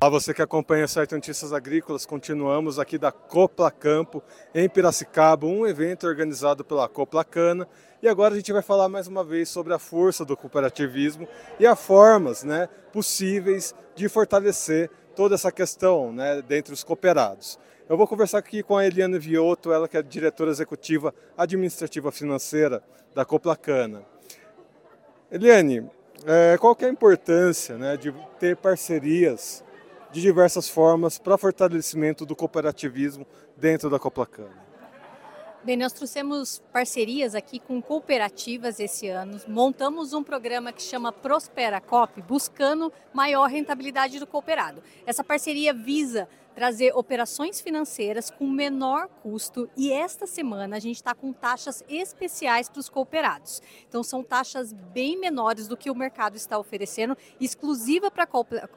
A você que acompanha o site Notícias Agrícolas, continuamos aqui da Coplacampo, em Piracicaba, um evento organizado pela Coplacana. E agora a gente vai falar mais uma vez sobre a força do cooperativismo e as formas possíveis de fortalecer toda essa questão dentre os cooperados. Eu vou conversar aqui com a Eliane Viotto, ela que é diretora executiva administrativa financeira da Coplacana. Eliane, qual que é a importância de ter parcerias de diversas formas para fortalecimento do cooperativismo dentro da Coplacana? Bem, nós trouxemos parcerias aqui com cooperativas esse ano, montamos um programa que chama Prospera Coop, buscando maior rentabilidade do cooperado. Essa parceria visa trazer operações financeiras com menor custo e esta semana a gente está com taxas especiais para os cooperados. Então são taxas bem menores do que o mercado está oferecendo, exclusiva para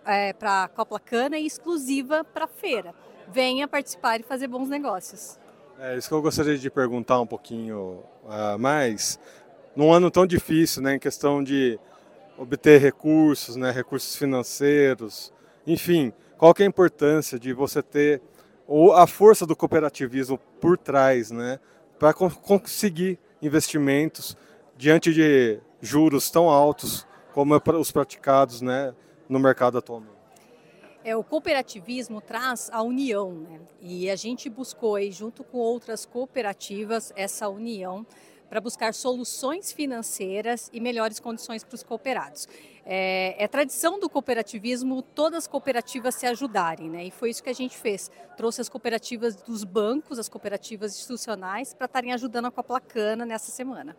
a Coplacana e exclusiva para a feira. Venha participar e fazer bons negócios. É isso que eu gostaria de perguntar um pouquinho mais. Num ano tão difícil, em questão de obter recursos, recursos financeiros, enfim, qual que é a importância de você ter a força do cooperativismo por trás, para conseguir investimentos diante de juros tão altos como os praticados, no mercado atualmente? O cooperativismo traz a união, e a gente buscou aí, junto com outras cooperativas, essa união para buscar soluções financeiras e melhores condições para os cooperados. É tradição do cooperativismo todas as cooperativas se ajudarem, e foi isso que a gente fez. Trouxe as cooperativas dos bancos, as cooperativas institucionais, para estarem ajudando a Coplacana nessa semana.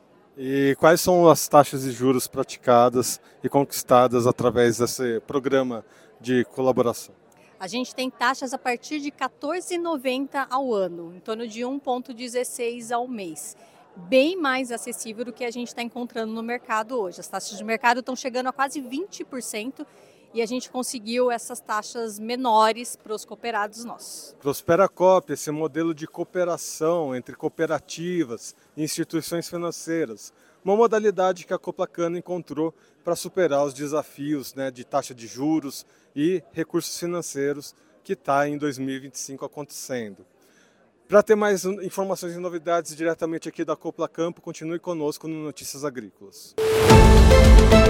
E quais são as taxas de juros praticadas e conquistadas através desse programa de colaboração? A gente tem taxas a partir de R$ 14,90 ao ano, em torno de 1,16 ao mês. Bem mais acessível do que a gente está encontrando no mercado hoje. As taxas de mercado estão chegando a quase 20% e a gente conseguiu essas taxas menores para os cooperados nossos. Prospera Coop, esse modelo de cooperação entre cooperativas e instituições financeiras, uma modalidade que a Coplacana encontrou para superar os desafios de taxa de juros e recursos financeiros que está em 2025 acontecendo. Para ter mais informações e novidades diretamente aqui da Coplacampo, continue conosco no Notícias Agrícolas.